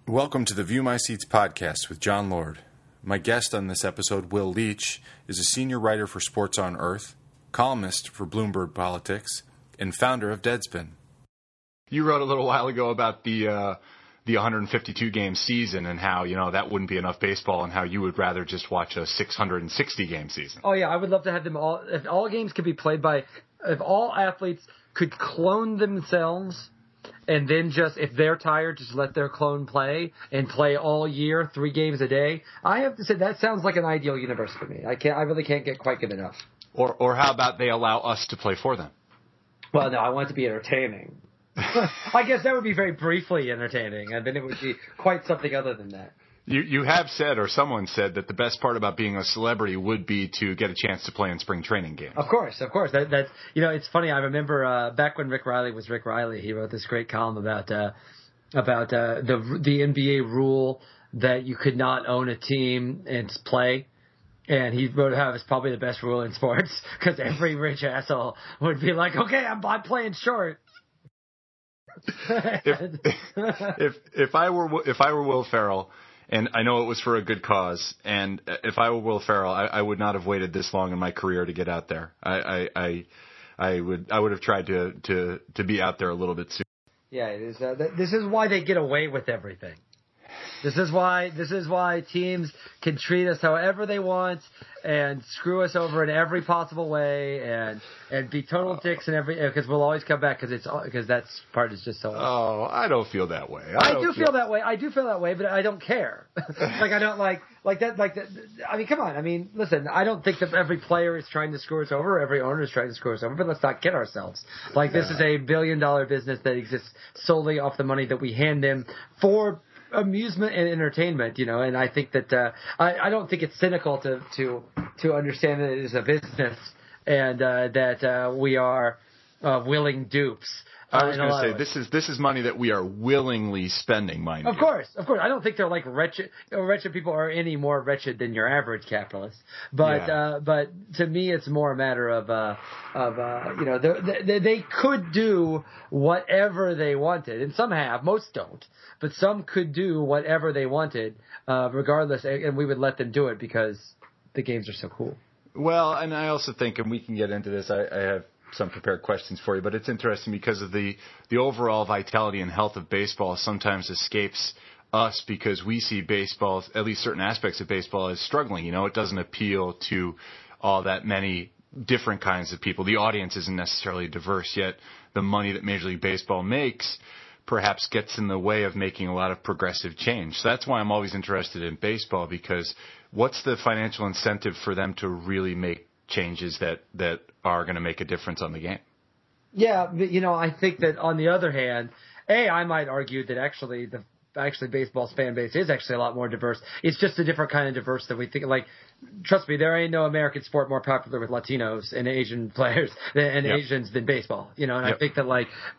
Welcome to the View My Seats podcast with John Lord. My guest on this episode, Will Leitch, is a senior writer for Sports on Earth, columnist for Bloomberg Politics, and founder of Deadspin. You wrote a little while ago about the 152-game season and how, that wouldn't be enough baseball and how you would rather just watch a 660-game season. Oh, yeah, I would love to have them all. If all games could be played if all athletes could clone themselves and then if they're tired, just let their clone play and play all year, 3 games a day. I have to say that sounds like an ideal universe for me. I really can't get quite good enough. Or how about they allow us to play for them? Well, no, I want it to be entertaining. I guess that would be very briefly entertaining, and then it would be quite something other than that. You have said, or someone said, that the best part about being a celebrity would be to get a chance to play in spring training games. Of course. That's it's funny. I remember back when Rick Riley was Rick Riley, he wrote this great column about the NBA rule that you could not own a team and play. And he wrote how it's probably the best rule in sports because every rich asshole would be like, okay, I'm playing short. if I were Will Ferrell, and I know it was for a good cause, and if I were Will Ferrell, I would not have waited this long in my career to get out there. I would have tried to be out there a little bit sooner. Yeah, it is. This is why they get away with everything. This is why teams can treat us however they want and screw us over in every possible way and be total dicks and because we'll always come back because that part is just so. Oh, I don't feel that way. I do feel that way. I do feel that way, but I don't care. I don't like that. I mean, come on. I mean, listen. I don't think that every player is trying to screw us over. Or every owner is trying to screw us over. But let's not kid ourselves. This is a $1 billion business that exists solely off the money that we hand them for amusement and entertainment, and I think that I don't think it's cynical to understand that it is a business and that we are willing dupes. I was going to say this is money that we are willingly spending, mind you. Of course. I don't think they're like wretched. Wretched people are any more wretched than your average capitalist. But to me, it's more a matter of they could do whatever they wanted, and some have, most don't. But some could do whatever they wanted, regardless, and we would let them do it because the games are so cool. Well, and I also think, and we can get into this. I have some prepared questions for you, but it's interesting because of the overall vitality and health of baseball sometimes escapes us because we see baseball, at least certain aspects of baseball, as struggling. It doesn't appeal to all that many different kinds of people. The audience isn't necessarily diverse, yet the money that Major League Baseball makes perhaps gets in the way of making a lot of progressive change. So that's why I'm always interested in baseball, because what's the financial incentive for them to really make changes that are going to make a difference on the game? Yeah, but, I think that on the other hand, I might argue that actually baseball's fan base is actually a lot more diverse. It's just a different kind of diverse than we think. Like, trust me, there ain't no American sport more popular with Latinos and Asian players and Asians than baseball. I think that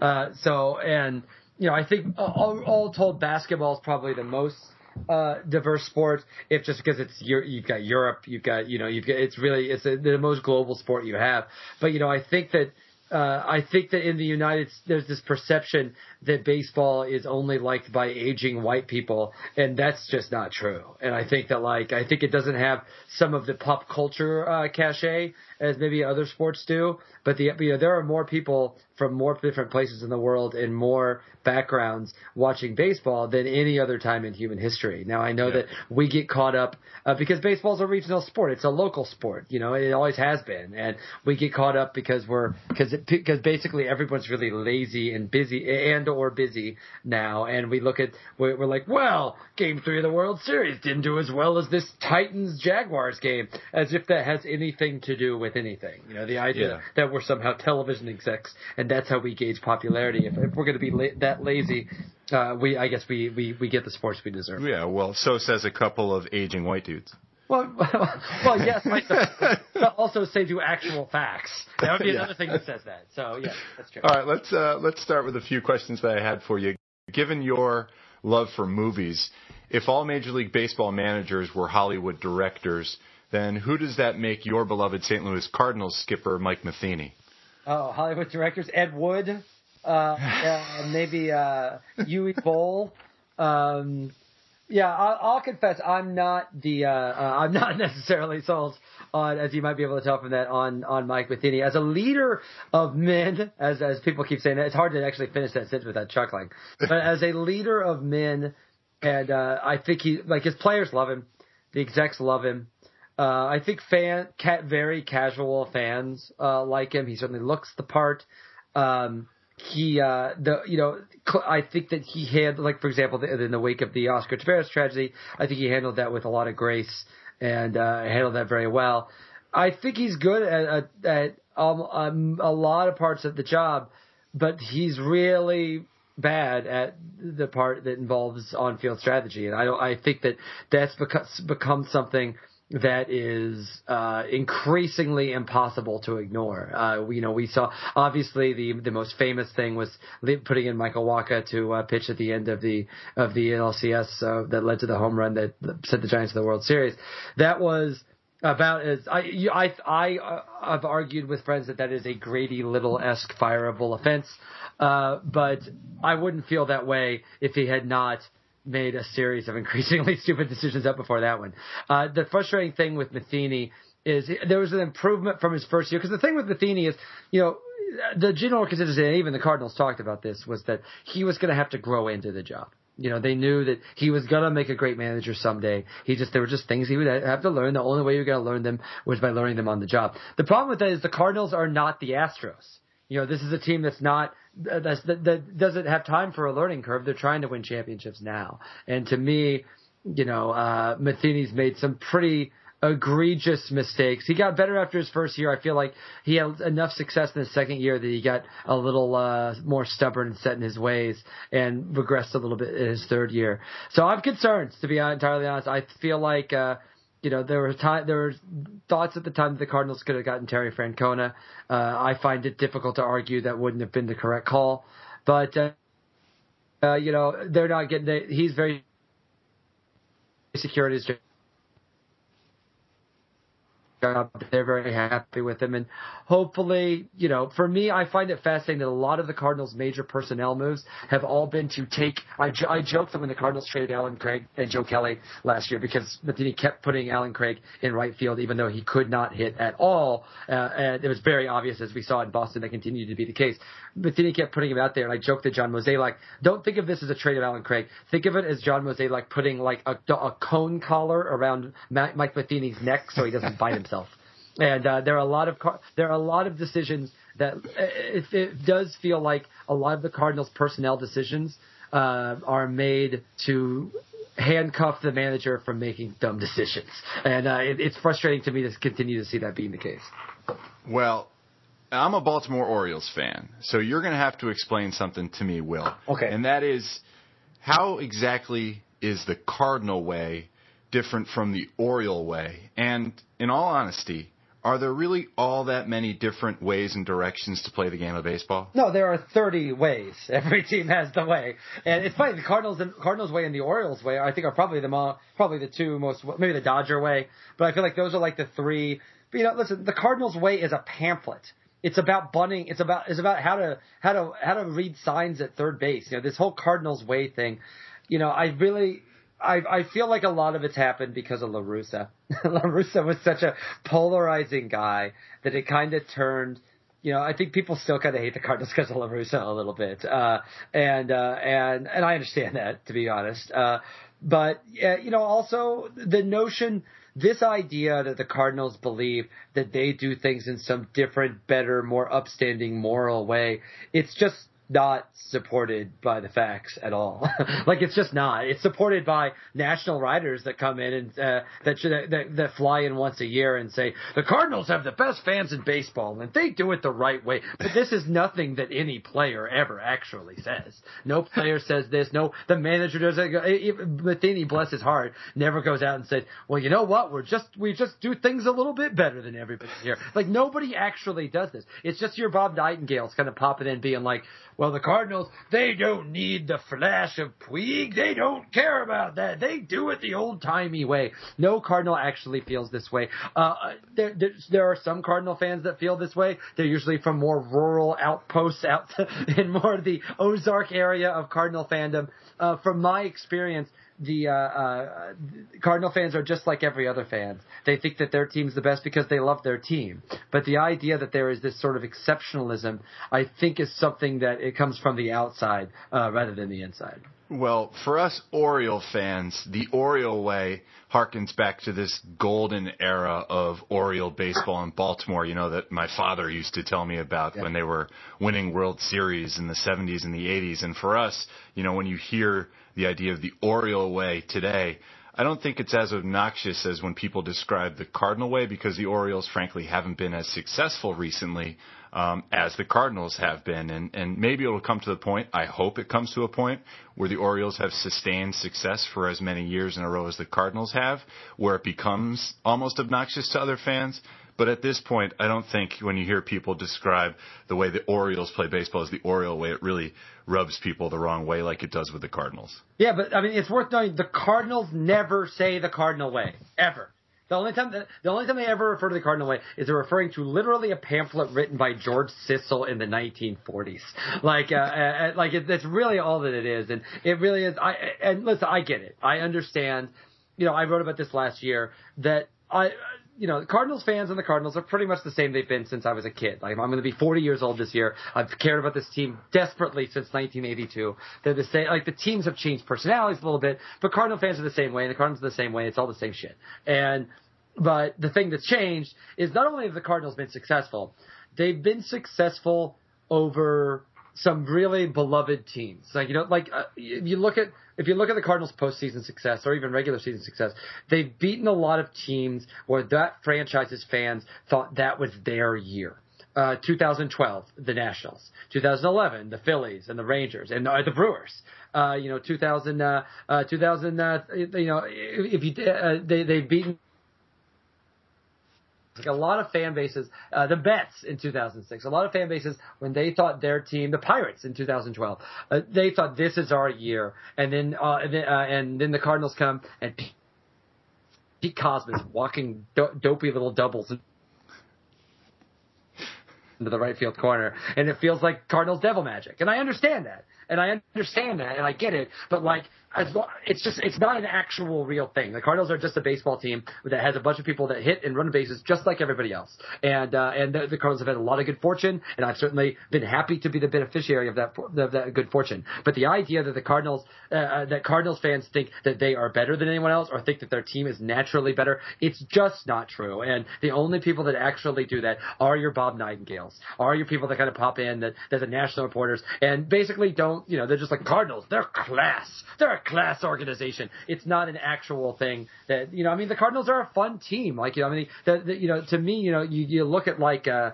I think all told, basketball is probably the most diverse sport, if just because you've got Europe, it's the most global sport you have. But I think that in the United States, there's this perception that baseball is only liked by aging white people, and that's just not true. And I think that I think it doesn't have some of the pop culture cachet as maybe other sports do. But there are more people from more different places in the world and more backgrounds watching baseball than any other time in human history. Now, I know that we get caught up because baseball is a regional sport. It's a local sport. It always has been. And we get caught up because basically everyone's really lazy and busy now. And we're like, well, Game 3 of the World Series didn't do as well as this Titans-Jaguars game, as if that has anything to do with anything. The idea that we're somehow television execs and that's how we gauge popularity. If we're going to be that lazy, I guess we get the sports we deserve. Yeah, well, so says a couple of aging white dudes. Well, yes, but also say do actual facts. That would be another thing that says that. So, yeah, that's true. All right, let's start with a few questions that I had for you. Given your love for movies, if all Major League Baseball managers were Hollywood directors, then who does that make your beloved St. Louis Cardinals skipper, Mike Matheny? Oh, Hollywood directors, Ed Wood, maybe Uwe Boll, Yeah, I'll confess I'm not I'm not necessarily sold on, as you might be able to tell from that, on Mike Matheny as a leader of men. As people keep saying, it's hard to actually finish that sentence without chuckling. But as a leader of men, and I think his players love him, the execs love him. I think very casual fans like him. He certainly looks the part. I think that he handled, like, for example, in the wake of the Oscar Taveras tragedy, I think he handled that with a lot of grace and handled that very well. I think he's good at a lot of parts of the job, but he's really bad at the part that involves on-field strategy. And I think that's become something that is increasingly impossible to ignore. We saw, obviously, the most famous thing was putting in Michael Wacha to pitch at the end of the NLCS that led to the home run that sent the Giants to the World Series. That was about as I've argued with friends that is a Grady Little-esque fireable offense, but I wouldn't feel that way if he had not made a series of increasingly stupid decisions up before that one. The frustrating thing with Matheny is there was an improvement from his first year, because the thing with Matheny is, the general consensus, and even the Cardinals talked about this, was that he was going to have to grow into the job. They knew that he was going to make a great manager someday. There were just things he would have to learn. The only way you were going to learn them was by learning them on the job. The problem with that is the Cardinals are not the Astros. This is a team that doesn't have time for a learning curve. They're trying to win championships now. And to me, Matheny's made some pretty egregious mistakes. He got better after his first year. I feel like he had enough success in his second year that he got a little more stubborn and set in his ways and regressed a little bit in his third year. So I'm concerned, to be entirely honest. I feel like there were thoughts at the time that the Cardinals could have gotten Terry Francona. I find it difficult to argue that wouldn't have been the correct call, but they're not getting. He's very secure in his job. They're very happy with him, and hopefully, for me, I find it fascinating that a lot of the Cardinals' major personnel moves have all been to take. I joked that when the Cardinals traded Alan Craig and Joe Kelly last year, because Matheny kept putting Alan Craig in right field even though he could not hit at all, and it was very obvious, as we saw in Boston, that continued to be the case. Matheny kept putting him out there, and I joked to John Mozeliak, don't think of this as a trade of Alan Craig. Think of it as John Mozeliak putting like a cone collar around Mike Matheny's neck so he doesn't bite himself. And there are a lot of decisions that it does feel like a lot of the Cardinals' personnel decisions are made to handcuff the manager from making dumb decisions, and it's frustrating to me to continue to see that being the case. Well, I'm a Baltimore Orioles fan, so you're going to have to explain something to me, Will. Okay. And that is, how exactly is the Cardinal way different from the Oriole way? And in all honesty, are there really all that many different ways and directions to play the game of baseball? No, there are 30 ways. Every team has the way. And it's funny, the Cardinals way and the Orioles way, I think, are probably the two most, maybe the Dodger way, but I feel like those are like the three. But, listen, the Cardinals way is a pamphlet. It's about bunting. It's about how to read signs at third base. This whole Cardinals way thing. I feel like a lot of it's happened because of La Russa. La Russa was such a polarizing guy that it kind of turned. I think people still kind of hate the Cardinals because of La Russa a little bit, and I understand that, to be honest. But also the notion. This idea that the Cardinals believe that they do things in some different, better, more upstanding moral way, it's just not supported by the facts at all. Like, it's just not. It's supported by national writers that come in and that fly in once a year and say the Cardinals have the best fans in baseball and they do it the right way. But this is nothing that any player ever actually says. No player says this. No, the manager doesn't. Matheny, bless his heart, never goes out and says, "Well, you know what? We just do things a little bit better than everybody here." Like, nobody actually does this. It's just your Bob Nightingales kind of popping in, being like, well, the Cardinals, they don't need the flash of Puig. They don't care about that. They do it the old-timey way. No Cardinal actually feels this way. There are some Cardinal fans that feel this way. They're usually from more rural outposts out in more of the Ozark area of Cardinal fandom. From my experience, the Cardinal fans are just like every other fan. They think that their team's the best because they love their team. But the idea that there is this sort of exceptionalism, I think, is something that it comes from the outside rather than the inside. Well, for us Oriole fans, the Oriole way harkens back to this golden era of Oriole baseball in Baltimore, that my father used to tell me about when they were winning World Series in the 70s and the 80s. And for us, when you hear the idea of the Oriole way today, I don't think it's as obnoxious as when people describe the Cardinal way, because the Orioles, frankly, haven't been as successful recently as the Cardinals have been. And maybe it'll come to the point, I hope it comes to a point, where the Orioles have sustained success for as many years in a row as the Cardinals have, where it becomes almost obnoxious to other fans. But at this point, I don't think when you hear people describe the way the Orioles play baseball as the Oriole way, it really rubs people the wrong way like it does with the Cardinals. Yeah, but I mean, it's worth noting the Cardinals never say the Cardinal way, ever. The only time they ever refer to the Cardinal way is they're referring to literally a pamphlet written by George Sissel in the 1940s. That's really all that it is, and it really is. Listen, I get it. I understand. I wrote about this last year that Cardinals fans and the Cardinals are pretty much the same they've been since I was a kid. I'm going to be 40 years old this year. I've cared about this team desperately since 1982. They're the same. The teams have changed personalities a little bit, but Cardinal fans are the same way, and the Cardinals are the same way. It's all the same shit. But the thing that's changed is not only have the Cardinals been successful, they've been successful over some really beloved teams. If you look at the Cardinals' postseason success or even regular season success, they've beaten a lot of teams where that franchise's fans thought that was their year. 2012, the Nationals. 2011, the Phillies and the Rangers and the Brewers. 2000. They've beaten a lot of fan bases, the Mets in 2006, a lot of fan bases when they thought their team, the Pirates in 2012, they thought this is our year, and then the Cardinals come and Pete Cosmas walking dopey little doubles into the right field corner, and it feels like Cardinals devil magic, and I understand that, and I get it, but it's not an actual real thing. The Cardinals are just a baseball team that has a bunch of people that hit and run bases just like everybody else. And the Cardinals have had a lot of good fortune, and I've certainly been happy to be the beneficiary of that good fortune. But the idea that Cardinals fans think that they are better than anyone else or think that their team is naturally better, it's just not true. And the only people that actually do that are your Bob Nightingales, are your people that kind of pop in that the national reporters and basically don't, they're just like Cardinals. They're class. They're a class organization. It's not an actual thing that, the Cardinals are a fun team. To me, you look at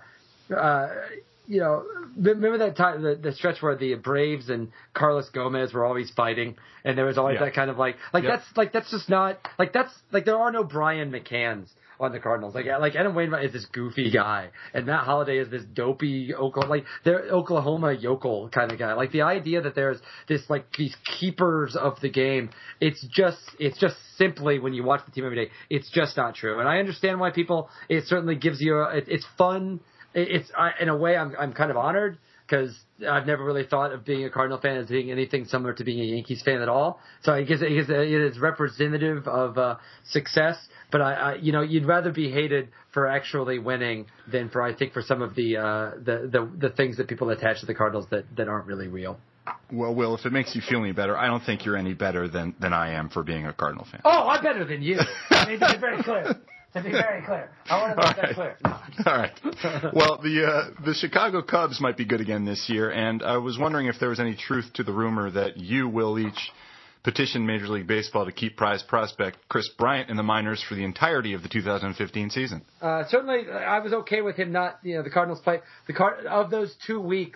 remember that time, the stretch where the Braves and Carlos Gomez were always fighting, and there was always that kind of that's just not there are no Brian McCanns on the Cardinals. Adam Wainwright is this goofy guy, and Matt Holliday is this dopey Oklahoma yokel kind of guy. The idea that there's this these keepers of the game, it's just simply when you watch the team every day, it's just not true. And I understand why people. It certainly gives you. It's fun. In a way, I'm kind of honored because I've never really thought of being a Cardinal fan as being anything similar to being a Yankees fan at all. So I guess it is representative of success. But you'd rather be hated for actually winning than for some of the things that people attach to the Cardinals that aren't really real. Well, Will, if it makes you feel any better, I don't think you're any better than I am for being a Cardinal fan. Oh, I'm better than you. I mean, to be very clear. I want to make that clear. No. All right. Well, the Chicago Cubs might be good again this year, and I was wondering if there was any truth to the rumor that you, Will Leitch, petitioned Major League Baseball to keep prize prospect Chris Bryant in the minors for the entirety of the 2015 season. Certainly, I was okay with him not. The Cardinals play of those 2 weeks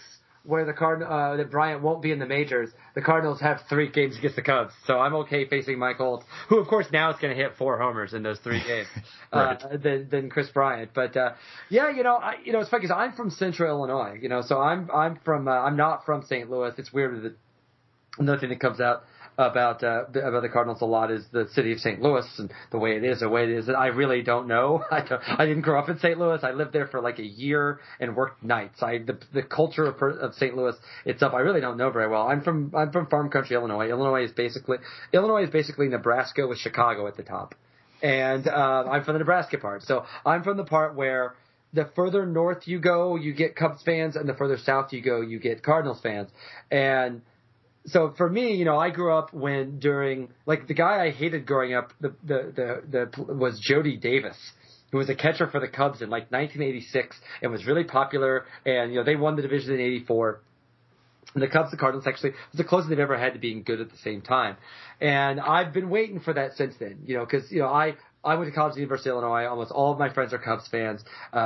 where that Bryant won't be in the majors, the Cardinals have 3 games against the Cubs. So I'm okay facing Mike Holt, who of course now is going to hit 4 homers in those 3 games than Chris Bryant. But it's funny because I'm from Central Illinois. So I'm not from St. Louis. It's weird that another thing that comes out about the Cardinals a lot is the city of St. Louis and the way it is. That I really don't know. I didn't grow up in St. Louis. I lived there for like a year and worked nights. The culture of St. Louis itself, I really don't know very well. I'm from farm country Illinois. Illinois is basically Nebraska with Chicago at the top, and I'm from the Nebraska part. So I'm from the part where the further north you go, you get Cubs fans, and the further south you go, you get Cardinals fans, and so for me, I grew up during the guy I hated growing up, was Jody Davis, who was a catcher for the Cubs in 1986 and was really popular. And they won the division in '84. And the Cardinals actually was the closest they've ever had to being good at the same time. And I've been waiting for that since then, because I went to college at the University of Illinois. Almost all of my friends are Cubs fans.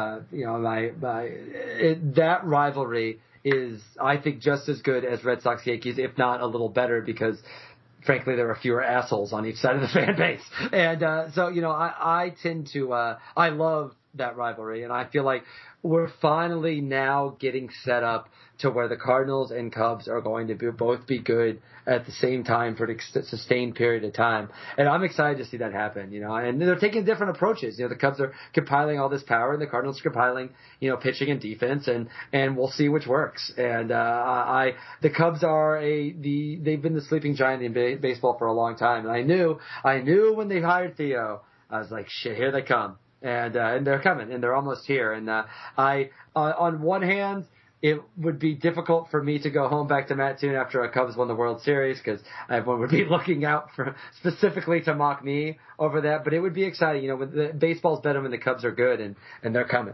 That rivalry is, I think, just as good as Red Sox Yankees, if not a little better, because frankly there are fewer assholes on each side of the fan base. And I tend to I love that rivalry, and I feel like we're finally now getting set up to where the Cardinals and Cubs are going to both be good at the same time for a sustained period of time. And I'm excited to see that happen, and they're taking different approaches. The Cubs are compiling all this power, and the Cardinals are compiling, pitching and defense, and we'll see which works. And the Cubs are they've been the sleeping giant in baseball for a long time. And I knew when they hired Theo, I was like, shit, here they come. And they're coming, and they're almost here. And on one hand, it would be difficult for me to go home back to Mattoon after a Cubs won the World Series, because everyone would be looking out for specifically to mock me over that. But it would be exciting. Baseball's better when the Cubs are good, and they're coming.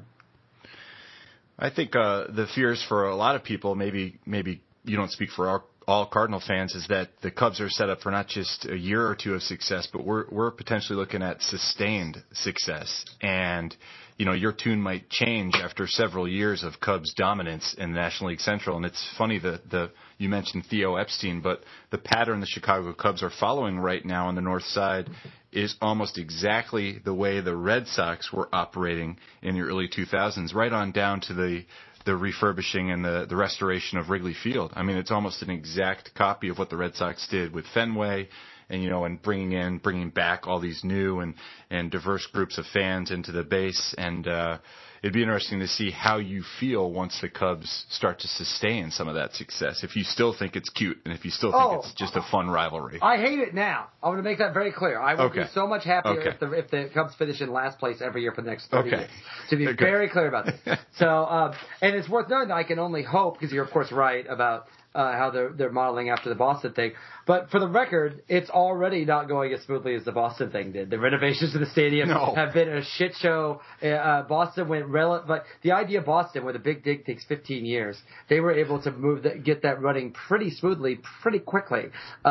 I think the fears for a lot of people, maybe you don't speak for all Cardinal fans, is that the Cubs are set up for not just a year or two of success, but we're potentially looking at sustained success. And your tune might change after several years of Cubs dominance in the National League Central. And it's funny that you mentioned Theo Epstein, but the pattern the Chicago Cubs are following right now on the north side is almost exactly the way the Red Sox were operating in the early 2000s, right on down to the refurbishing and the restoration of Wrigley Field. I mean, it's almost an exact copy of what the Red Sox did with Fenway, and bringing back all these new and diverse groups of fans into the base. And it'd be interesting to see how you feel once the Cubs start to sustain some of that success. If you still think it's cute, and if you still think it's just a fun rivalry. I hate it now. I want to make that very clear. I would be so much happier if the Cubs finish in last place every year for the next 30 years. To be very clear about this. So, and it's worth noting that I can only hope, because you're of course right about how they're modeling after the Boston thing. But for the record, it's already not going as smoothly as the Boston thing did. The renovations to the stadium have been a shit show. Boston went but the idea of Boston, where the big dig takes 15 years, they were able to get that running pretty smoothly, pretty quickly.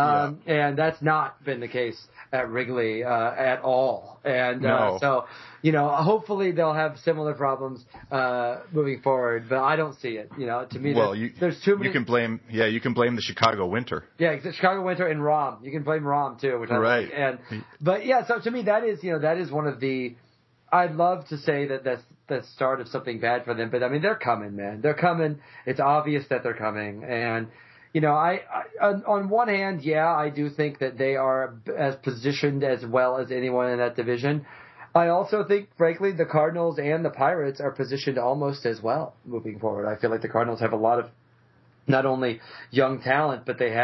And that's not been the case at Wrigley at all. And so, hopefully they'll have similar problems moving forward. But I don't see it. To me, there's too many. You can blame the Chicago winter. Yeah, Chicago winter and Rahm. You can blame Rahm too, which I like. So to me, that is one of the. I'd love to say that's the start of something bad for them, but I mean, they're coming, man. They're coming. It's obvious that they're coming, and I on one hand, I do think that they are as positioned as well as anyone in that division. I also think, frankly, the Cardinals and the Pirates are positioned almost as well moving forward. I feel like the Cardinals have a lot of not only young talent, but they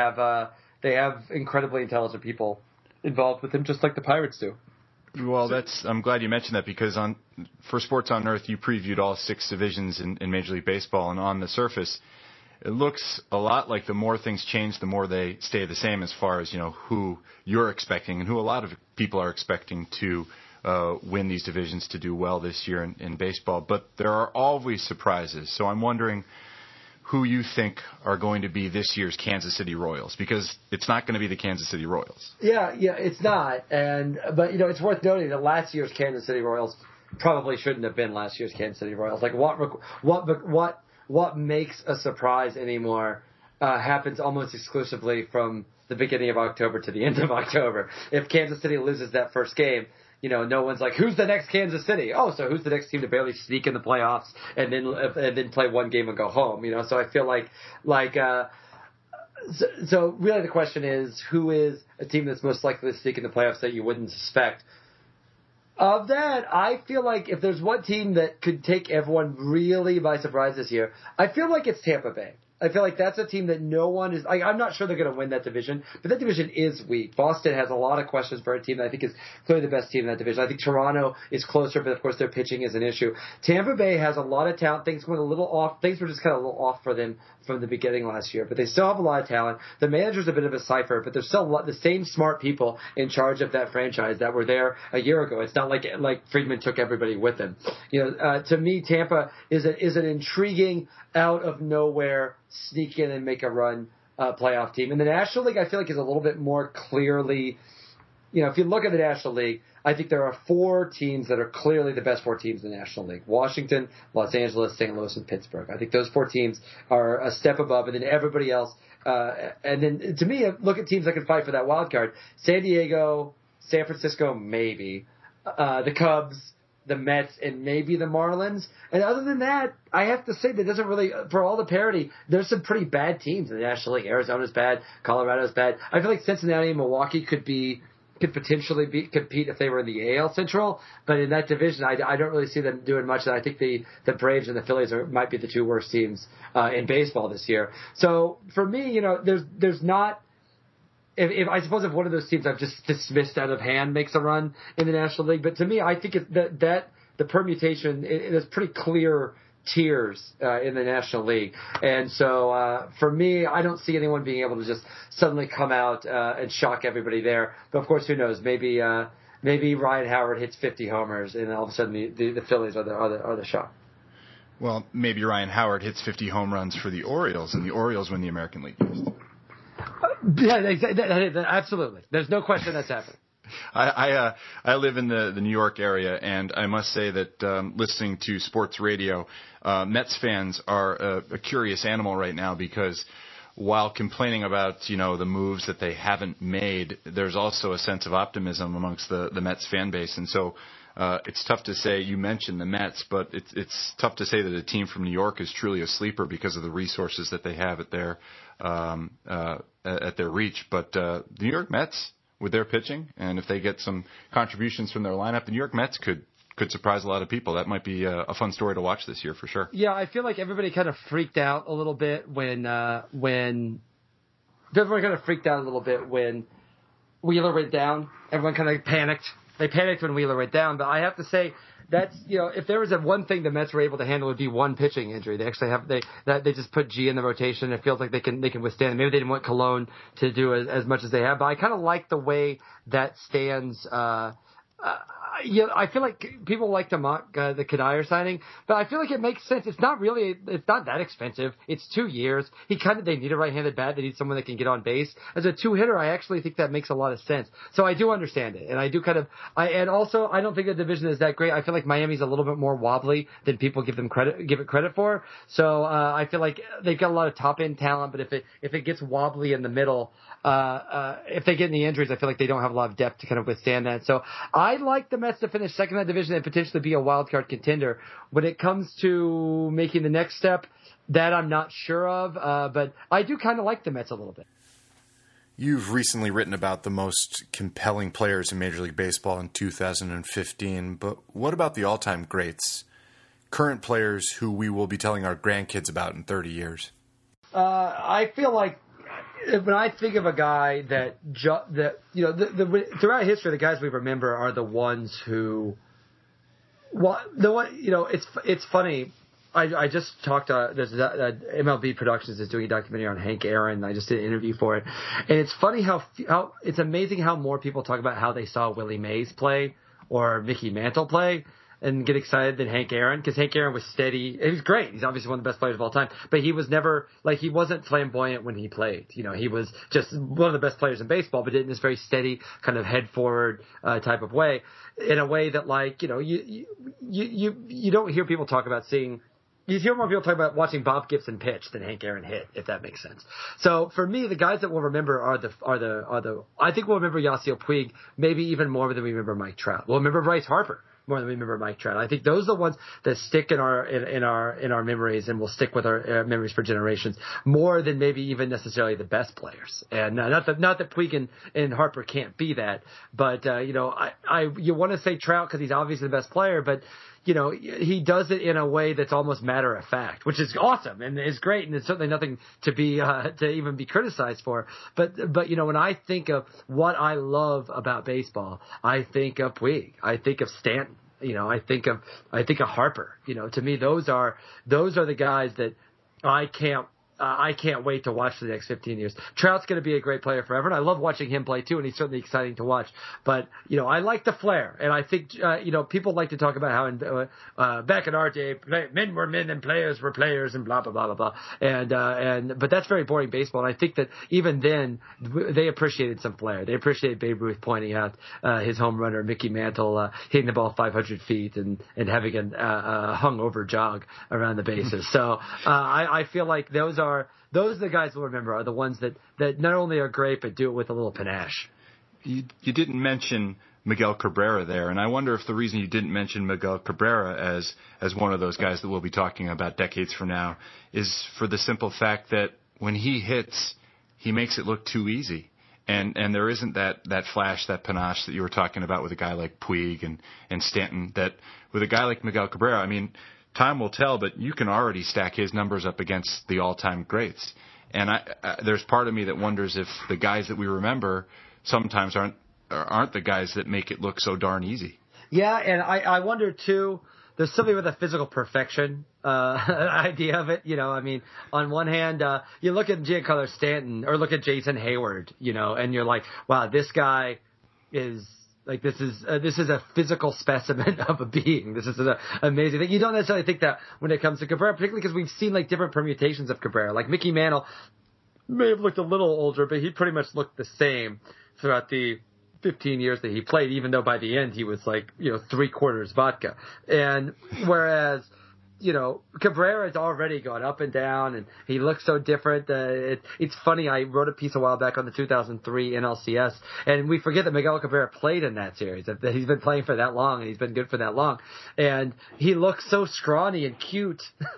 have incredibly intelligent people involved with them, just like the Pirates do. Well, I'm glad you mentioned that, because for Sports on Earth, you previewed all 6 divisions in Major League Baseball, and on the surface, it looks a lot like the more things change, the more they stay the same as far as who you're expecting and who a lot of people are expecting to win these divisions, to do well this year in baseball. But there are always surprises. So I'm wondering who you think are going to be this year's Kansas City Royals, because it's not going to be the Kansas City Royals. Yeah, it's not. But it's worth noting that last year's Kansas City Royals probably shouldn't have been last year's Kansas City Royals. Like what what makes a surprise anymore happens almost exclusively from the beginning of October to the end of October. If Kansas City loses that first game, no one's like, who's the next Kansas City? Oh, so who's the next team to barely sneak in the playoffs and then play one game and go home? So I feel so really the question is, who is a team that's most likely to sneak in the playoffs that you wouldn't suspect? Of that, I feel like if there's one team that could take everyone really by surprise this year, I feel like it's Tampa Bay. I feel like that's a team that no one is – I'm not sure they're going to win that division, but that division is weak. Boston has a lot of questions for a team that I think is clearly the best team in that division. I think Toronto is closer, but of course their pitching is an issue. Tampa Bay has a lot of talent. Things went a little off. Things were just kind of a little off for them from the beginning last year, but they still have a lot of talent. The manager's a bit of a cipher, but there's still the same smart people in charge of that franchise that were there a year ago. It's not like Friedman took everybody with him. To me, Tampa is an intriguing out of nowhere sneak in and make a run playoff team. And the National League, I feel like, is a little bit more clearly, if you look at the National League, I think there are 4 teams that are clearly the best 4 teams in the National League: Washington, Los Angeles, St. Louis, and Pittsburgh. I think those 4 teams are a step above, and then everybody else. And then to me, look at teams that can fight for that wild card: San Diego, San Francisco, maybe the Cubs, the Mets, and maybe the Marlins. And other than that, I have to say that doesn't really, for all the parity, there's some pretty bad teams in the National League. Arizona's bad, Colorado's bad. I feel like Cincinnati and Milwaukee could potentially compete if they were in the AL Central, but in that division, I don't really see them doing much. I think the Braves and the Phillies might be the 2 worst teams in baseball this year. So for me, there's not. If I suppose if one of those teams I've just dismissed out of hand makes a run in the National League, but to me, I think that the permutation there's pretty clear tiers in the National League, and so for me, I don't see anyone being able to just suddenly come out and shock everybody there. But of course, who knows? Maybe Ryan Howard hits 50 homers, and all of a sudden the Phillies are the shock. Well, maybe Ryan Howard hits 50 home runs for the Orioles, and the Orioles win the American League East. Yeah, absolutely. There's no question that's happening. I live in the New York area, and I must say that listening to sports radio, Mets fans are a curious animal right now, because while complaining about the moves that they haven't made, there's also a sense of optimism amongst the Mets fan base, and so it's tough to say. You mentioned the Mets, but it's tough to say that a team from New York is truly a sleeper because of the resources that they have at their reach. But the New York Mets, with their pitching, and if they get some contributions from their lineup, the New York Mets could surprise a lot of people. That might be a fun story to watch this year for sure. Yeah, I feel like everybody kind of freaked out a little bit when Wheeler went down. Everyone kind of panicked. They panicked when Wheeler went down, but I have to say that's if there was one thing the Mets were able to handle, it would be one pitching injury. They actually they just put G in the rotation. It feels like they can withstand it. Maybe they didn't want Cologne to do as much as they have, but I kind of like the way that stands. I feel like people like to mock the Kadire signing, but I feel like it makes sense. It's not that expensive. It's 2 years. They need a right-handed bat. They need someone that can get on base. As a 2-hitter, I actually think that makes a lot of sense. So I do understand it, and I do and also I don't think the division is that great. I feel like Miami's a little bit more wobbly than people give it credit for. So I feel like they've got a lot of top-end talent, but if it gets wobbly in the middle, if they get any injuries, I feel like they don't have a lot of depth to kind of withstand that. So I like the Mets to finish second in that division and potentially be a wild card contender. When it comes to making the next step, that I'm not sure of, but I do kind of like the Mets a little bit. You've recently written about the most compelling players in Major League Baseball in 2015, but what about the all-time greats, current players who we will be telling our grandkids about in 30 years? I feel like when I think of a guy that throughout history, the guys we remember are the ones who, it's funny. I just talked to MLB Productions is doing a documentary on Hank Aaron. I just did an interview for it, and it's funny how it's amazing how more people talk about how they saw Willie Mays play or Mickey Mantle play and get excited than Hank Aaron, because Hank Aaron was steady. He was great. He's obviously one of the best players of all time, but he was never he wasn't flamboyant when he played. He was just one of the best players in baseball, but in this very steady kind of head forward type of way, in a way that you don't hear people talk about seeing you hear more people talk about watching Bob Gibson pitch than Hank Aaron hit, if that makes sense. So for me, the guys that we'll remember are the I think we'll remember Yasiel Puig maybe even more than we remember Mike Trout. We'll remember Bryce Harper more than we remember Mike Trout. I think those are the ones that stick in our memories and will stick with our memories for generations more than maybe even necessarily the best players. And not that Puig and Harper can't be that, but you want to say Trout because he's obviously the best player, but he does it in a way that's almost matter of fact, which is awesome and is great, and it's certainly nothing to be to even be criticized for. But when I think of what I love about baseball, I think of Puig, I think of Stanton, I think of Harper. To me, those are the guys that I can't wait to watch for the next 15 years. Trout's going to be a great player forever, and I love watching him play too, and he's certainly exciting to watch. But, I like the flair, and I think, people like to talk about how back in our day, men were men and players were players and blah, blah, blah, blah, blah. But that's very boring baseball, and I think that even then, they appreciated some flair. They appreciated Babe Ruth pointing out his home runner, Mickey Mantle, hitting the ball 500 feet and having a hungover jog around the bases. So I feel like those are the guys we'll remember are the ones that not only are great but do it with a little panache. You didn't mention Miguel Cabrera there, and I wonder if the reason you didn't mention Miguel Cabrera as one of those guys that we'll be talking about decades from now is for the simple fact that when he hits, he makes it look too easy. And there isn't that flash, that panache that you were talking about with a guy like Puig and Stanton, that with a guy like Miguel Cabrera, I mean, time will tell, but you can already stack his numbers up against the all-time greats. And there's part of me that wonders if the guys that we remember sometimes aren't the guys that make it look so darn easy. Yeah, and I wonder, too, there's something with the physical perfection idea of it. I mean, on one hand, you look at Giancarlo Stanton or look at Jason Hayward, and you're like, wow, this guy is – like this is a physical specimen of a being. This is an amazing thing. You don't necessarily think that when it comes to Cabrera, particularly because we've seen like different permutations of Cabrera. Like Mickey Mantle may have looked a little older, but he pretty much looked the same throughout the 15 years that he played, even though by the end he was like, 3/4 vodka. And whereas, Cabrera's already gone up and down, and he looks so different. It's funny. I wrote a piece a while back on the 2003 NLCS, and we forget that Miguel Cabrera played in that series. That he's been playing for that long, and he's been good for that long. And he looks so scrawny and cute.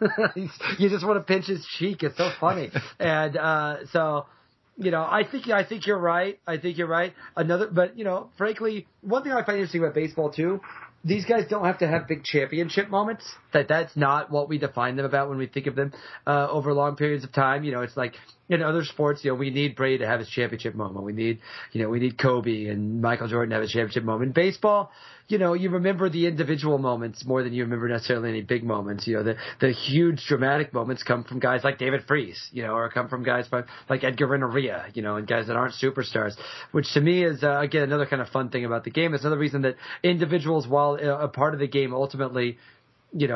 You just want to pinch his cheek. It's so funny. And so. I think you're right. I think you're right. But frankly, one thing I find interesting about baseball too, these guys don't have to have big championship moments. That's not what we define them about when we think of them over long periods of time. It's like in other sports, we need Brady to have his championship moment. We need Kobe and Michael Jordan to have a championship moment. In baseball, you remember the individual moments more than you remember necessarily any big moments. The huge dramatic moments come from guys like David Freese, or come from guys like Edgar Renteria, and guys that aren't superstars, which to me is, again, another kind of fun thing about the game. It's another reason that individuals, while a part of the game, ultimately, we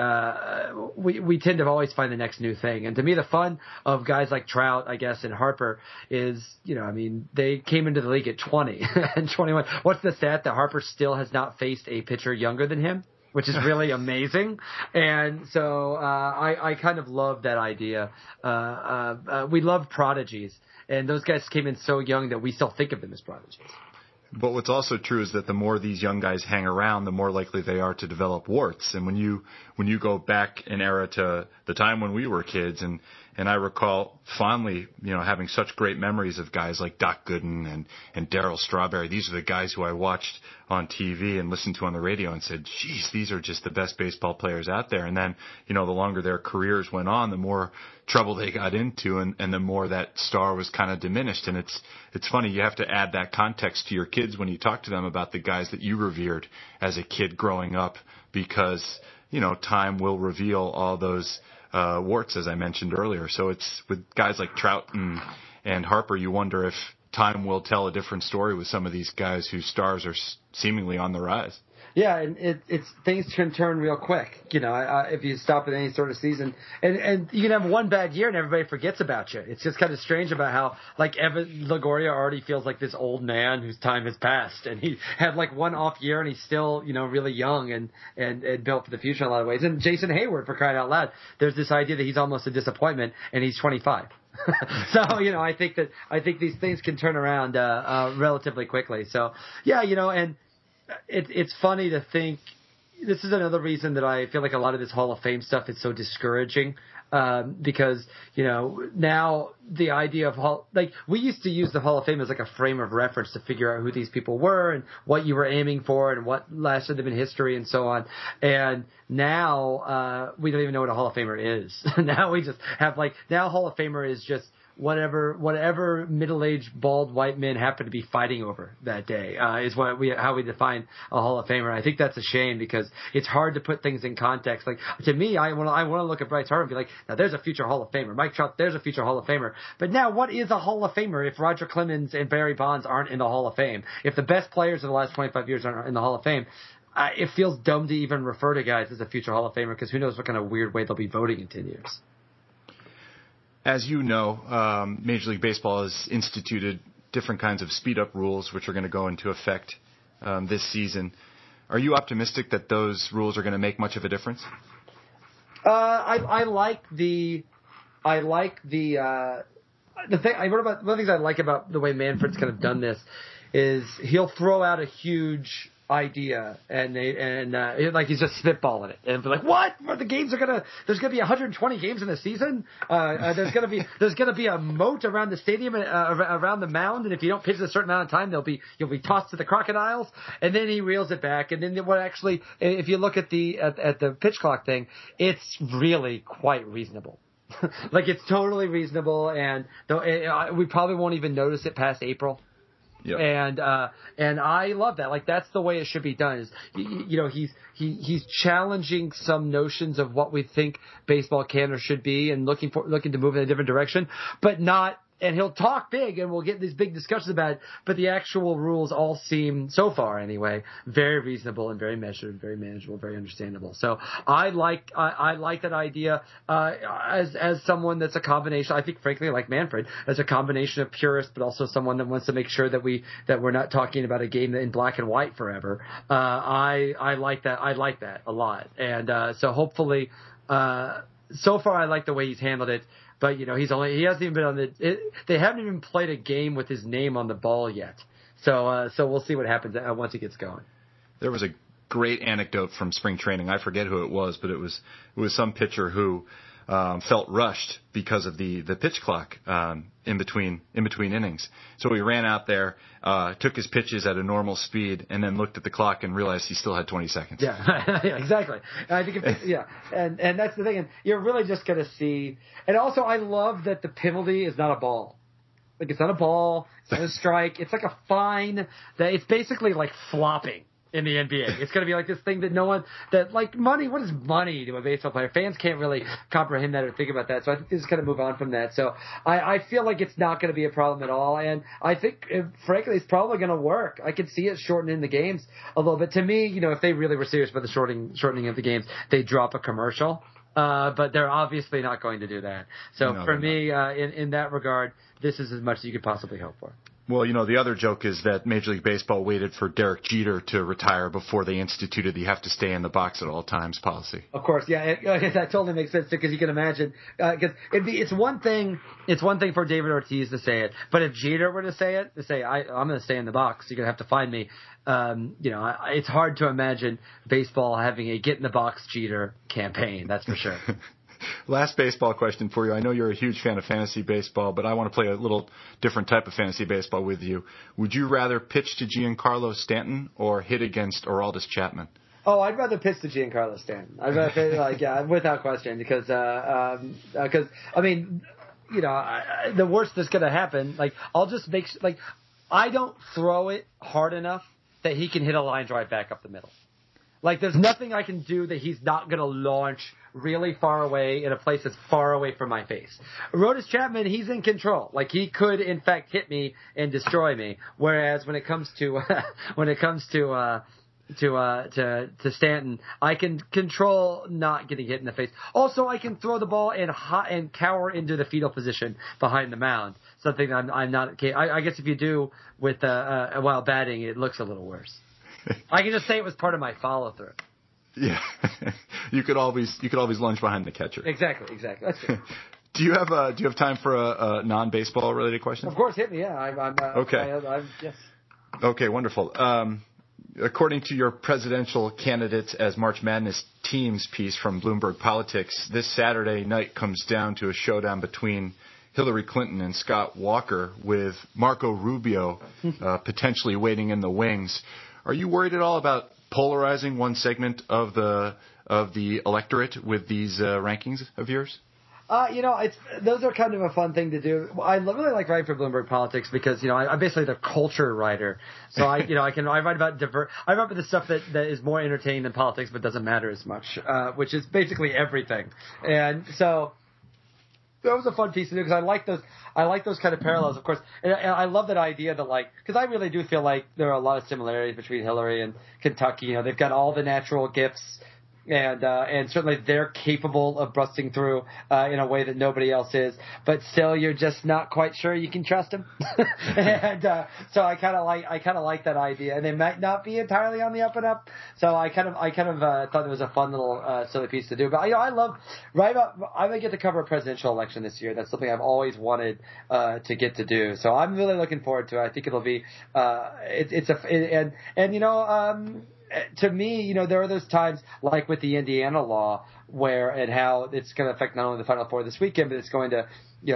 tend to always find the next new thing. And to me, the fun of guys like Trout, I guess, and Harper is, they came into the league at 20 and 21. What's the stat that Harper still has not faced a pitcher younger than him, which is really amazing. And so I kind of love that idea. We love prodigies, and those guys came in so young that we still think of them as prodigies. But what's also true is that the more these young guys hang around, the more likely they are to develop warts. And when you go back an era to the time when we were kids, and I recall fondly, having such great memories of guys like Doc Gooden and Darryl Strawberry. These are the guys who I watched on TV and listened to on the radio and said, geez, these are just the best baseball players out there. And then, the longer their careers went on, the more trouble they got into, and the more that star was kind of diminished. And it's funny, you have to add that context to your kids when you talk to them about the guys that you revered as a kid growing up, because, time will reveal all those warts, as I mentioned earlier. So it's with guys like Trout and Harper, you wonder if time will tell a different story with some of these guys whose stars are seemingly on the rise. Yeah, and it's things can turn real quick. If you stop at any sort of season, and you can have one bad year and everybody forgets about you. It's just kind of strange about how Evan Longoria already feels like this old man whose time has passed, and he had one off year and he's still really young and built for the future in a lot of ways. And Jason Hayward, for crying out loud, there's this idea that he's almost a disappointment and he's 25. So I think these things can turn around relatively quickly. So yeah, and it's funny to think. This is another reason that I feel like a lot of this Hall of Fame stuff is so discouraging. Because now the idea of we used to use the Hall of Fame as a frame of reference to figure out who these people were and what you were aiming for and what lasted them in history and so on. And now we don't even know what a Hall of Famer is. Now we just have now Hall of Famer is just whatever middle-aged bald white men happen to be fighting over that day is how we define a Hall of Famer. I think that's a shame because it's hard to put things in context. To me, I want to look at Bryce Harper and be now there's a future Hall of Famer. Mike Trout, there's a future Hall of Famer. But now, what is a Hall of Famer if Roger Clemens and Barry Bonds aren't in the Hall of Fame? If the best players of the last 25 years aren't in the Hall of Fame, it feels dumb to even refer to guys as a future Hall of Famer because who knows what kind of weird way they'll be voting in 10 years. As you know, Major League Baseball has instituted different kinds of speed-up rules, which are going to go into effect this season. Are you optimistic that those rules are going to make much of a difference? I like the thing. One of the things I like about the way Manfred's kind of done this is he'll throw out a huge idea and he's just spitballing it and be what? The games there's gonna be 120 games in a season. There's gonna be a moat around the stadium around the mound, and if you don't pitch a certain amount of time, you'll be tossed to the crocodiles. And then he reels it back. And then if you look at the pitch clock thing, it's really quite reasonable. It's totally reasonable, and we probably won't even notice it past April. Yep. And I love that. That's the way it should be done. Is he's challenging some notions of what we think baseball can or should be, and looking to move in a different direction, but not. And he'll talk big, and we'll get these big discussions about it. But the actual rules all seem, so far anyway, very reasonable and very measured, very manageable, very understandable. So I like that idea as someone that's a combination. I think, frankly, like Manfred, as a combination of purist, but also someone that wants to make sure that we're not talking about a game in black and white forever. I like that. I like that a lot. And so hopefully, so far I like the way he's handled it. But he hasn't even been on they haven't even played a game with his name on the ball yet. So we'll see what happens once he gets going. There was a great anecdote from spring training. I forget who it was, but it was some pitcher who felt rushed because of the pitch clock in between innings. So he ran out there, took his pitches at a normal speed, and then looked at the clock and realized he still had 20 seconds. Yeah, yeah, exactly. I think and that's the thing. And you're really just going to see. And also, I love that the penalty is not a ball. It's not a ball. It's not a strike. It's a fine. That it's basically like flopping. In the NBA, it's going to be this thing that money. What is money to a baseball player? Fans can't really comprehend that or think about that. So I think this is going to move on from that. So I feel like it's not going to be a problem at all. And I think, frankly, it's probably going to work. I could see it shortening the games a little bit. To me, if they really were serious about the shortening of the games, they'd drop a commercial. But they're obviously not going to do that. So for me, in that regard, this is as much as you could possibly hope for. Well, the other joke is that Major League Baseball waited for Derek Jeter to retire before they instituted the you have to stay in the box at all times policy. Of course, yeah, that totally makes sense because you can imagine because it's one thing for David Ortiz to say it, but if Jeter were to say it, I'm going to stay in the box, you're going to have to find me. It's hard to imagine baseball having a get in the box Jeter campaign. That's for sure. Last baseball question for you. I know you're a huge fan of fantasy baseball, but I want to play a little different type of fantasy baseball with you. Would you rather pitch to Giancarlo Stanton or hit against Aroldis Chapman? Oh, I'd rather pitch to Giancarlo Stanton. I'd rather without question, because I mean, the worst that's going to happen, I'll just make I don't throw it hard enough that he can hit a line drive back up the middle. There's nothing I can do that he's not going to launch really far away in a place that's far away from my face. Aroldis Chapman, he's in control. He could, in fact, hit me and destroy me. Whereas when it comes to to Stanton, I can control not getting hit in the face. Also, I can throw the ball and cower into the fetal position behind the mound. Something I'm not. I guess if you do with while batting, it looks a little worse. I can just say it was part of my follow through. Yeah, you could always lunge behind the catcher. Exactly. That's good. Do you have time for a non-baseball related question? Of course, hit me. Yeah, I'm okay. Yes. Okay, wonderful. According to your presidential candidates as March Madness teams piece from Bloomberg Politics, this Saturday night comes down to a showdown between Hillary Clinton and Scott Walker, with Marco Rubio potentially waiting in the wings. Are you worried at all about polarizing one segment of the electorate with these rankings of yours? Those are kind of a fun thing to do. I really like writing for Bloomberg Politics because, I'm basically the culture writer. So I write about I write about the stuff that is more entertaining than politics but doesn't matter as much, which is basically everything. And so that was a fun piece to do because I like those kind of parallels, of course. And I love that idea that, because I really do feel like there are a lot of similarities between Hillary and Kentucky. They've got all the natural gifts. And certainly they're capable of busting through in a way that nobody else is, but still you're just not quite sure you can trust them. And so I kind of like that idea, and they might not be entirely on the up and up. So I kind of thought it was a fun little silly piece to do. But I love I'm gonna get to cover a presidential election this year. That's something I've always wanted to get to do. So I'm really looking forward to it. I think it'll be to me, there are those times, like with the Indiana law, and how it's going to affect not only the Final Four this weekend, but it's going to,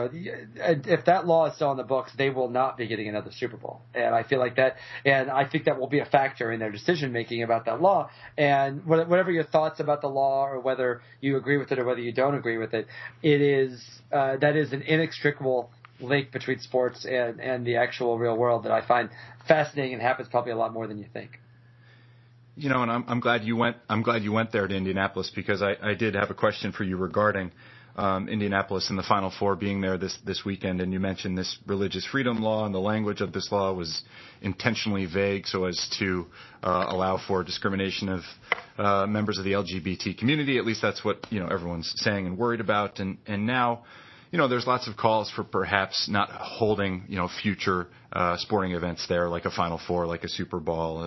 if that law is still on the books, they will not be getting another Super Bowl. And I feel like that, and I think that will be a factor in their decision making about that law. And whatever your thoughts about the law, or whether you agree with it or whether you don't agree with it, that is an inextricable link between sports and the actual real world that I find fascinating and happens probably a lot more than you think. And I'm glad you went. I'm glad you went there to Indianapolis, because I did have a question for you regarding Indianapolis and the Final Four being there this weekend. And you mentioned this religious freedom law, and the language of this law was intentionally vague so as to allow for discrimination of members of the LGBT community. At least that's what everyone's saying and worried about. And now, there's lots of calls for perhaps not holding future sporting events there, like a Final Four, like a Super Bowl.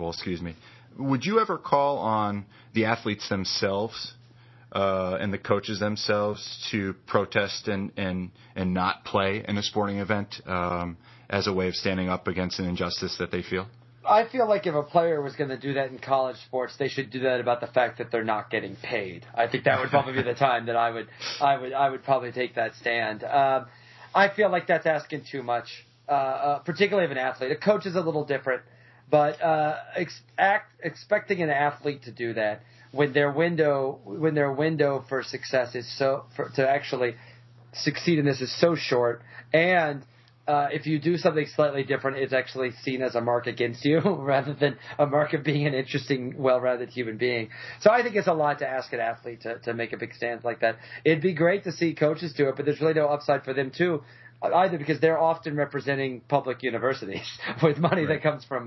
Would you ever call on the athletes themselves and the coaches themselves to protest and not play in a sporting event as a way of standing up against an injustice that they feel? I feel like if a player was going to do that in college sports, they should do that about the fact that they're not getting paid. I think that would probably be the time that I would probably take that stand. I feel like that's asking too much, particularly of an athlete. A coach is a little different. But expecting an athlete to do that when their window for success is to actually succeed in this is so short, and if you do something slightly different, it's actually seen as a mark against you rather than a mark of being an interesting, well-rounded human being. So I think it's a lot to ask an athlete to make a big stand like that. It'd be great to see coaches do it, but there's really no upside for them too. Either because they're often representing public universities with money that comes from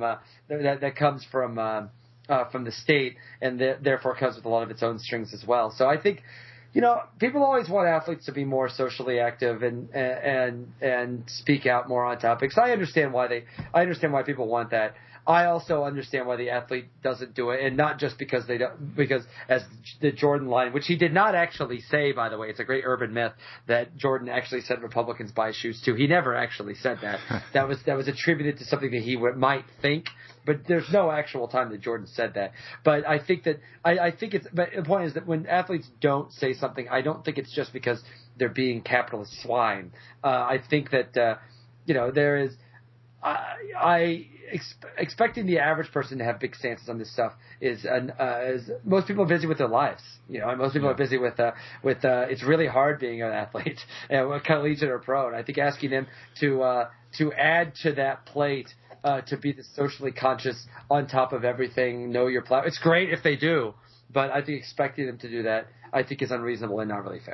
from the state, and therefore comes with a lot of its own strings as well. So I think, people always want athletes to be more socially active and speak out more on topics. I understand why people want that. I also understand why the athlete doesn't do it, and not just because as the Jordan line, which he did not actually say, by the way, it's a great urban myth that Jordan actually said Republicans buy shoes too. He never actually said that. That was attributed to something that he might think, but there's no actual time that Jordan said that. But I think that but the point is that when athletes don't say something, I don't think it's just because they're being capitalist swine. I think that there is. Expecting the average person to have big stances on this stuff is most people are busy with their lives, and most people are busy with it's really hard being an athlete, collegiate or pro. And I think asking them to add to that plate, to be the socially conscious on top of everything, know your platform. It's great if they do, but I think expecting them to do that, I think, is unreasonable and not really fair.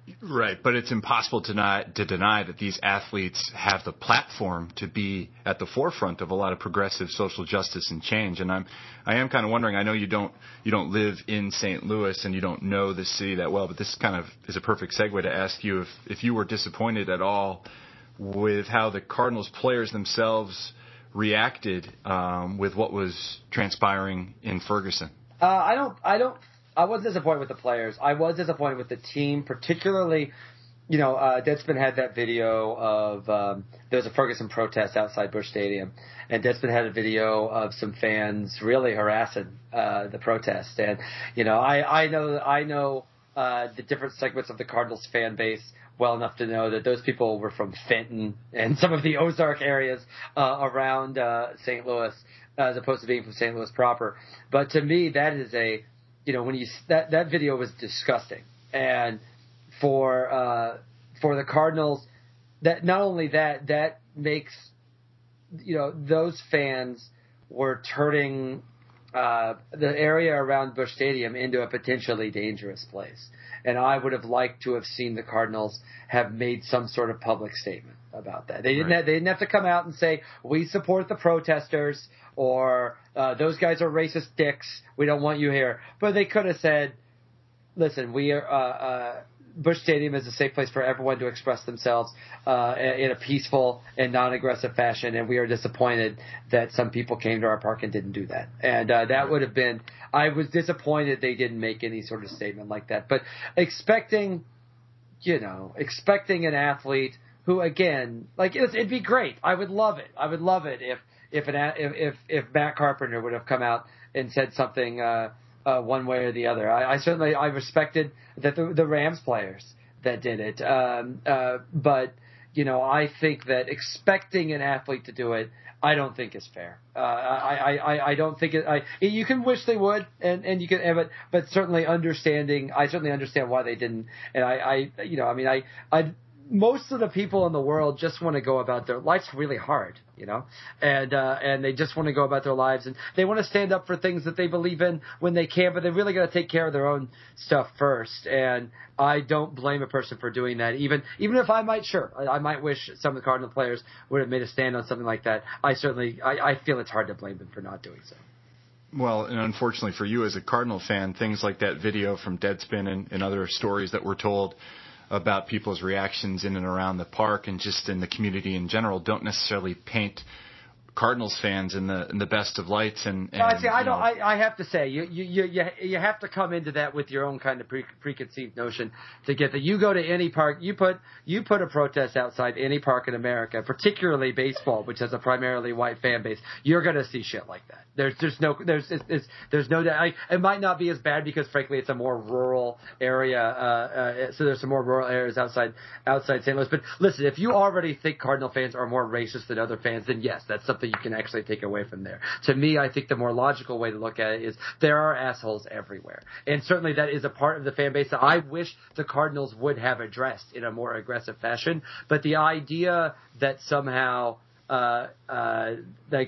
Right, but it's impossible to deny that these athletes have the platform to be at the forefront of a lot of progressive social justice and change. And I am kind of wondering. I know you don't live in St. Louis and you don't know the city that well, but this kind of is a perfect segue to ask you if you were disappointed at all with how the Cardinals players themselves reacted with what was transpiring in Ferguson. I was disappointed with the players. I was disappointed with the team, particularly, Deadspin had that video of there was a Ferguson protest outside Busch Stadium, and Deadspin had a video of some fans really harassing the protest. And I know the different segments of the Cardinals fan base well enough to know that those people were from Fenton and some of the Ozark areas around St. Louis, as opposed to being from St. Louis proper. But to me, that is when that video was disgusting, and for the Cardinals, that not only that makes those fans were turning the area around Busch Stadium into a potentially dangerous place, and I would have liked to have seen the Cardinals have made some sort of public statement about that. They didn't have to come out and say we support the protesters or those guys are racist dicks. We don't want you here. But they could have said, listen, we are Busch Stadium is a safe place for everyone to express themselves in a peaceful and non-aggressive fashion, and we are disappointed that some people came to our park and didn't do that. And that would have been – I was disappointed they didn't make any sort of statement like that. But expecting an athlete who, again, like it'd be great. I would love it. I would love it if Matt Carpenter would have come out and said something one way or the other. I certainly respected that the Rams players that did it, but I think that expecting an athlete to do it, I don't think is fair. I don't think it. You can wish they would, and you can, but certainly understanding. I certainly understand why they didn't, and I most of the people in the world just want to go about their life's really hard, and they just want to go about their lives, and they want to stand up for things that they believe in when they can, but they really got to take care of their own stuff first. And I don't blame a person for doing that, even if I might wish some of the Cardinal players would have made a stand on something like that. I feel it's hard to blame them for not doing so. Well, and unfortunately for you as a Cardinal fan, things like that video from Deadspin and other stories that were told about people's reactions in and around the park and just in the community in general don't necessarily paint Cardinals fans in the best of lights. I have to say you have to come into that with your own kind of preconceived notion to get that. You go to any park, you put a protest outside any park in America, particularly baseball, which has a primarily white fan base. You're going to see shit like that. There's no doubt. It might not be as bad because frankly it's a more rural area, so there's some more rural areas outside St. Louis. But listen, if you already think Cardinal fans are more racist than other fans, then yes, that's something you can actually take away from there. To me, I think the more logical way to look at it is there are assholes everywhere. And certainly that is a part of the fan base that I wish the Cardinals would have addressed in a more aggressive fashion. But the idea that somehow look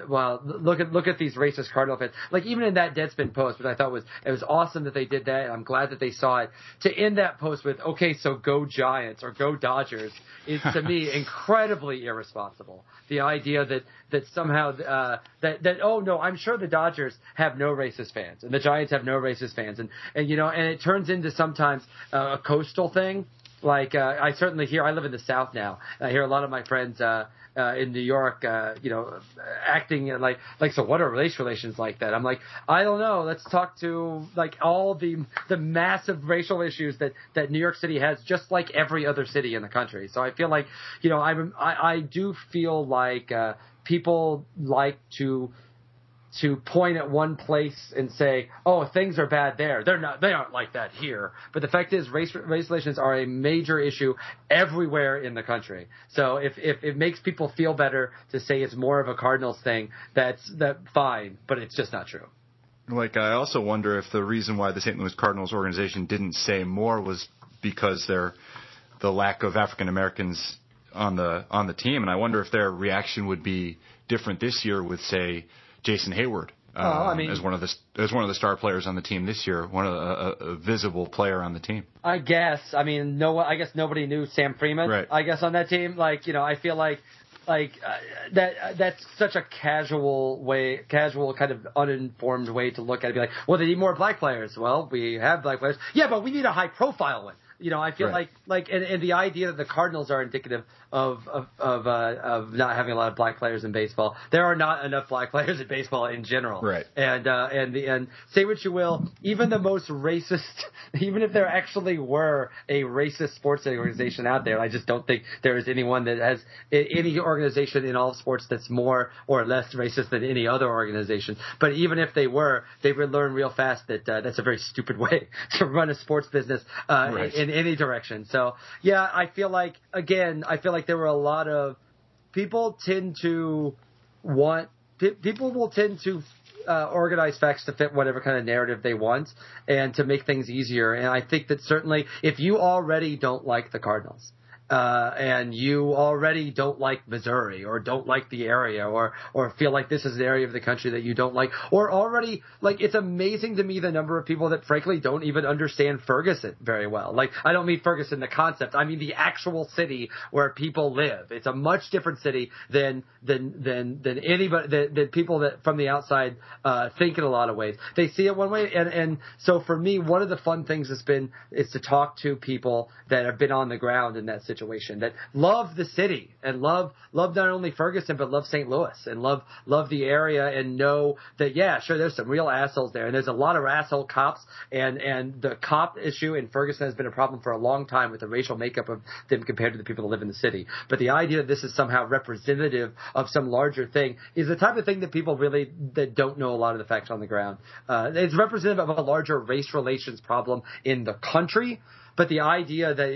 at these racist Cardinal fans. Like even in that Deadspin post, which I thought was awesome that they did that, and I'm glad that they saw it. To end that post with "Okay, so go Giants" or "Go Dodgers" is to me incredibly irresponsible. The idea that somehow oh no, I'm sure the Dodgers have no racist fans and the Giants have no racist fans, and it turns into sometimes a coastal thing. Like I certainly hear. I live in the South now. I hear a lot of my friends in New York, acting like so. What are race relations like that? I'm like, I don't know. Let's talk to like all the massive racial issues that New York City has, just like every other city in the country. So I feel like I do feel like people like to point at one place and say, oh, things are bad there. They aren't like that here. But the fact is race relations are a major issue everywhere in the country. So if it makes people feel better to say it's more of a Cardinals thing, that's fine, but it's just not true. Like, I also wonder if the reason why the St. Louis Cardinals organization didn't say more was because the lack of African Americans on the team. And I wonder if their reaction would be different this year with, say, Jason Hayward as one of the star players on the team this year, one of a visible player on the team. I guess. I mean, I guess nobody knew Sam Freeman. Right. I guess on that team, I feel like that's such a casual kind of uninformed way to look at it. Be like, well, they need more black players. Well, we have black players. Yeah, but we need a high profile one. I feel right. and the idea that the Cardinals are indicative of not having a lot of black players in baseball. There are not enough black players in baseball in general. Right. And say what you will, even the most racist, even if there actually were a racist sports organization out there, I just don't think there is anyone that has any organization in all of sports that's more or less racist than any other organization. But even if they were, they would learn real fast that that's a very stupid way to run a sports business right. in any direction. So yeah, I feel like there were a lot of people will tend to organize facts to fit whatever kind of narrative they want and to make things easier. And I think that certainly if you already don't like the Cardinals, and you already don't like Missouri or don't like the area or feel like this is an area of the country that you don't like, or already, it's amazing to me the number of people that frankly don't even understand Ferguson very well. I don't mean Ferguson, the concept. I mean the actual city where people live. It's a much different city than anybody, that people that from the outside, think in a lot of ways. They see it one way. And so for me, one of the fun things is to talk to people that have been on the ground in that situation, that love the city and love not only Ferguson but love St. Louis and love the area and know that there's some real assholes there and there's a lot of asshole cops and the cop issue in Ferguson has been a problem for a long time with the racial makeup of them compared to the people that live in the city. But the idea that this is somehow representative of some larger thing is the type of thing that people really that don't know a lot of the facts on the ground. It's representative of a larger race relations problem in the country. But the idea that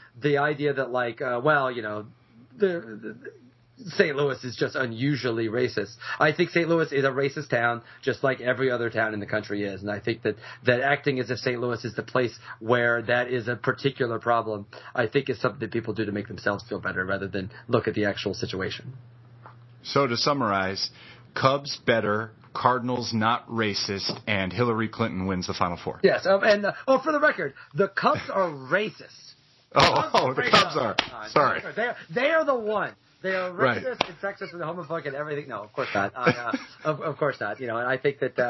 St. Louis is just unusually racist. I think St. Louis is a racist town, just like every other town in the country is. And I think that acting as if St. Louis is the place where that is a particular problem, I think is something that people do to make themselves feel better rather than look at the actual situation. So to summarize, Cubs better, Cardinals not racist, and Hillary Clinton wins the Final Four. Yes, and for the record, the Cubs are racist. The Cubs are. Sorry. They are the one. They are racist right. and sexist and homophobic and everything. No, of course not. Of course not. And I think that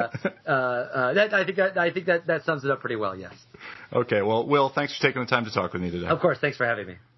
that sums it up pretty well. Yes. Okay. Well, Will, thanks for taking the time to talk with me today. Of course. Thanks for having me.